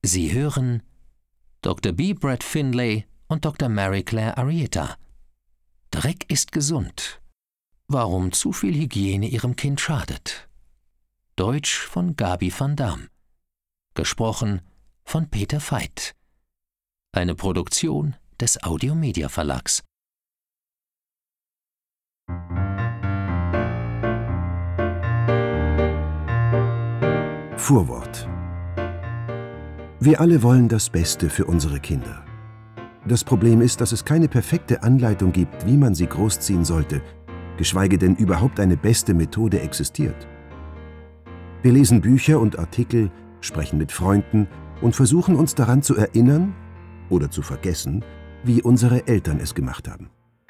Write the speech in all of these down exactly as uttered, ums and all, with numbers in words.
Sie hören Doktor B. Brett Finlay und Doktor Mary Claire Arrieta. Dreck ist gesund. Warum zu viel Hygiene Ihrem Kind schadet. Deutsch von Gabi van Dam. Gesprochen von Peter Veit. Eine Produktion des Audiomedia Verlags. Vorwort. Wir alle wollen das Beste für unsere Kinder. Das Problem ist, dass es keine perfekte Anleitung gibt, wie man sie großziehen sollte, geschweige denn überhaupt eine beste Methode existiert. Wir lesen Bücher und Artikel, sprechen mit Freunden und versuchen uns daran zu erinnern oder zu vergessen, wie unsere Eltern es gemacht haben.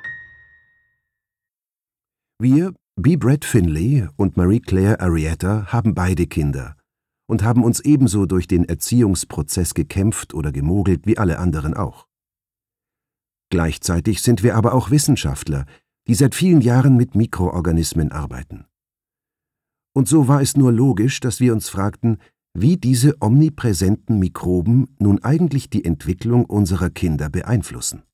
Wir, B. Brett Finlay und Marie Claire Arrieta, haben beide Kinder und haben uns ebenso durch den Erziehungsprozess gekämpft oder gemogelt wie alle anderen auch. Gleichzeitig sind wir aber auch Wissenschaftler, die seit vielen Jahren mit Mikroorganismen arbeiten. Und so war es nur logisch, dass wir uns fragten, wie diese omnipräsenten Mikroben nun eigentlich die Entwicklung unserer Kinder beeinflussen.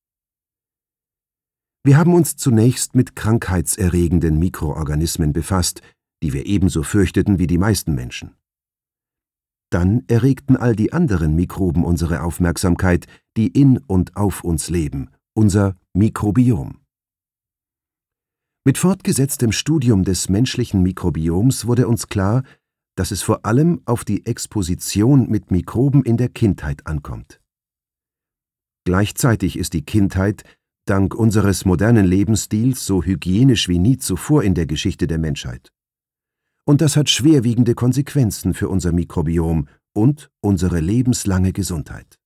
Wir haben uns zunächst mit krankheitserregenden Mikroorganismen befasst, die wir ebenso fürchteten wie die meisten Menschen. Dann erregten all die anderen Mikroben unsere Aufmerksamkeit, die in und auf uns leben, unser Mikrobiom. Mit fortgesetztem Studium des menschlichen Mikrobioms wurde uns klar, dass es vor allem auf die Exposition mit Mikroben in der Kindheit ankommt. Gleichzeitig ist die Kindheit, dank unseres modernen Lebensstils, so hygienisch wie nie zuvor in der Geschichte der Menschheit. Und das hat schwerwiegende Konsequenzen für unser Mikrobiom und unsere lebenslange Gesundheit.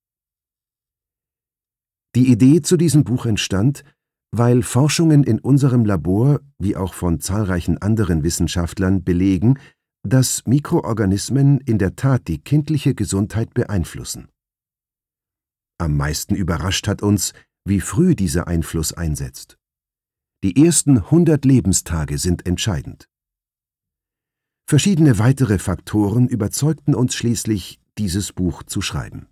Die Idee zu diesem Buch entstand, weil Forschungen in unserem Labor, wie auch von zahlreichen anderen Wissenschaftlern, belegen, dass Mikroorganismen in der Tat die kindliche Gesundheit beeinflussen. Am meisten überrascht hat uns, wie früh dieser Einfluss einsetzt. Die ersten hundert Lebenstage sind entscheidend. Verschiedene weitere Faktoren überzeugten uns schließlich, dieses Buch zu schreiben.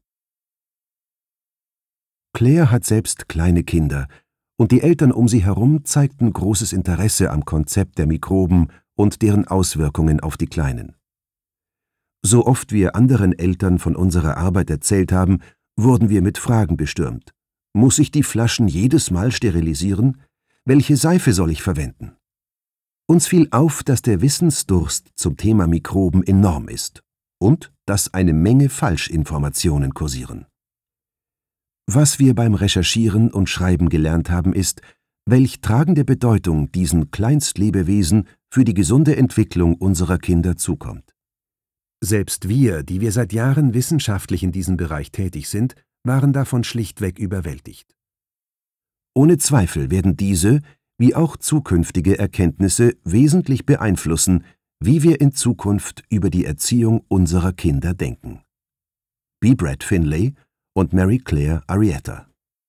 Claire hat selbst kleine Kinder, und die Eltern um sie herum zeigten großes Interesse am Konzept der Mikroben und deren Auswirkungen auf die Kleinen. So oft wir anderen Eltern von unserer Arbeit erzählt haben, wurden wir mit Fragen bestürmt. Muss ich die Flaschen jedes Mal sterilisieren? Welche Seife soll ich verwenden? Uns fiel auf, dass der Wissensdurst zum Thema Mikroben enorm ist und dass eine Menge Falschinformationen kursieren. Was wir beim Recherchieren und Schreiben gelernt haben, ist, welch tragende Bedeutung diesen Kleinstlebewesen für die gesunde Entwicklung unserer Kinder zukommt. Selbst wir, die wir seit Jahren wissenschaftlich in diesem Bereich tätig sind, waren davon schlichtweg überwältigt. Ohne Zweifel werden diese, wie auch zukünftige Erkenntnisse wesentlich beeinflussen, wie wir in Zukunft über die Erziehung unserer Kinder denken. B. Brett Finlay und Mary Claire Arrieta.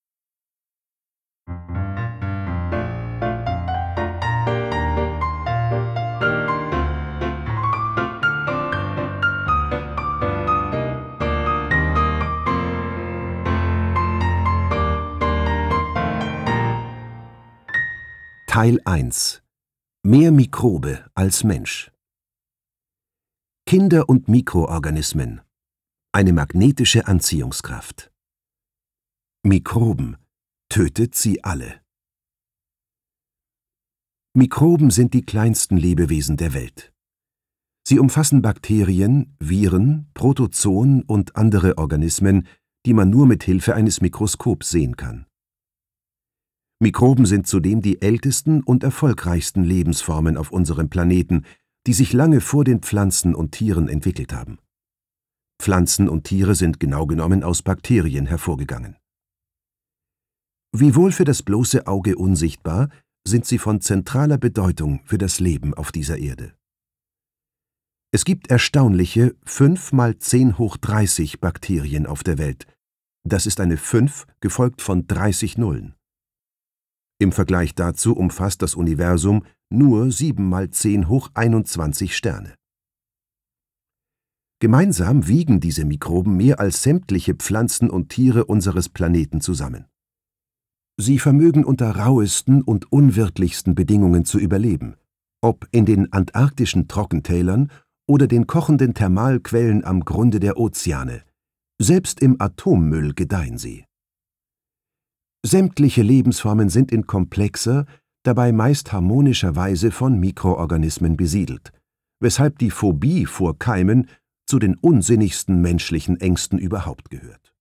Teil eins. Mehr Mikrobe als Mensch. Kinder und Mikroorganismen. Eine magnetische Anziehungskraft. Mikroben. Tötet sie alle. Mikroben sind die kleinsten Lebewesen der Welt. Sie umfassen Bakterien, Viren, Protozoen und andere Organismen, die man nur mit Hilfe eines Mikroskops sehen kann. Mikroben sind zudem die ältesten und erfolgreichsten Lebensformen auf unserem Planeten, die sich lange vor den Pflanzen und Tieren entwickelt haben. Pflanzen und Tiere sind genau genommen aus Bakterien hervorgegangen. Wiewohl für das bloße Auge unsichtbar, sind sie von zentraler Bedeutung für das Leben auf dieser Erde. Es gibt erstaunliche fünf mal zehn hoch dreißig Bakterien auf der Welt. Das ist eine fünf gefolgt von dreißig Nullen. Im Vergleich dazu umfasst das Universum nur sieben mal zehn hoch einundzwanzig Sterne. Gemeinsam wiegen diese Mikroben mehr als sämtliche Pflanzen und Tiere unseres Planeten zusammen. Sie vermögen unter rauesten und unwirtlichsten Bedingungen zu überleben, ob in den antarktischen Trockentälern oder den kochenden Thermalquellen am Grunde der Ozeane. Selbst im Atommüll gedeihen sie. Sämtliche Lebensformen sind in komplexer, dabei meist harmonischer Weise von Mikroorganismen besiedelt, weshalb die Phobie vor Keimen zu den unsinnigsten menschlichen Ängsten überhaupt gehört.